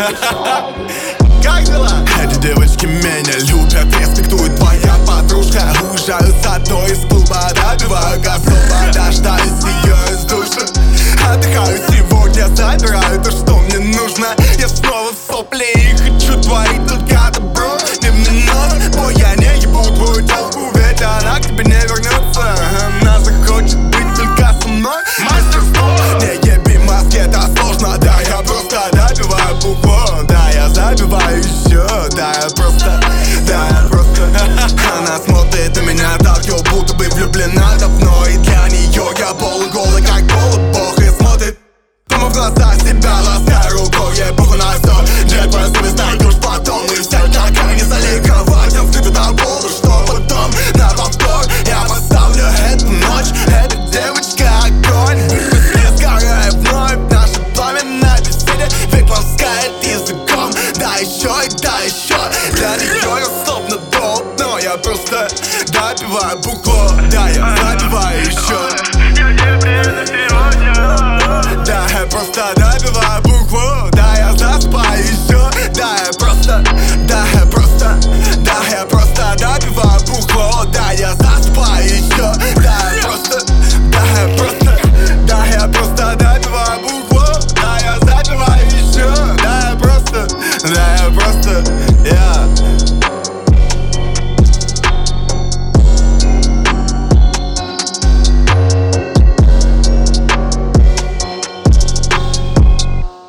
Как дела? Эти девочки меня любят, респектует твоя подружка. Уезжаю с одной из клуба, добиваю газова, дождаюсь ее из душа. Отдыхаю сегодня, забираю то, что мне нужно. Я снова в сопле и хочу творить только добро. Не минута, бо я не ебу твою девку, ведь она к тебе не вернется. Она захочет быть только со мной. Мастерство! Не еби маски, это сложно, да, я просто добиваю букву. Да, я забиваю еще, да, я просто. Она смотрит на меня так, yo, будто бы влюблена давно. И для нее я полуголый, как полубог. И смотрит прямо в глаза себя, лаская рукой, ей похуй на все. Джек, твоя совесть найдешь потом. И вся такая не заликовать, я вступит на голову, что потом на повтор я поставлю эту ночь. Эта девочка огонь, не сгорая вновь. Наше пламя на беседе ведь ласкает языком. Да еще и да еще. Для нее я словно долг, но я просто добиваю букву. Да, я забиваю еще.